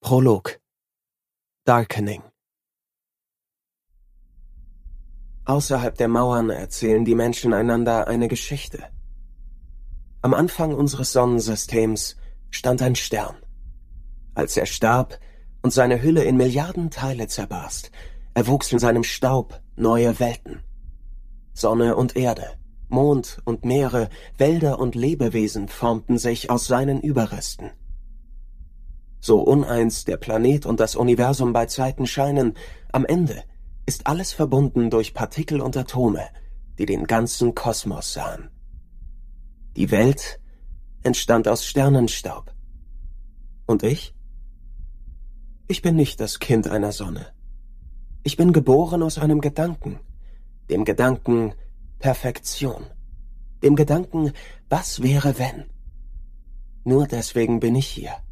Prolog. Darkening. Außerhalb der Mauern erzählen die Menschen einander eine Geschichte. Am Anfang unseres Sonnensystems stand ein Stern. Als er starb und seine Hülle in Milliarden Teile zerbarst, erwuchsen in seinem Staub neue Welten. Sonne und Erde, Mond und Meere, Wälder und Lebewesen formten sich aus seinen Überresten. So uneins der Planet und das Universum bei Zeiten scheinen, am Ende ist alles verbunden durch Partikel und Atome, die den ganzen Kosmos sahen. Die Welt entstand aus Sternenstaub. Und ich? Ich bin nicht das Kind einer Sonne. Ich bin geboren aus einem Gedanken, dem Gedanken Perfektion, dem Gedanken, was wäre wenn? Nur deswegen bin ich hier.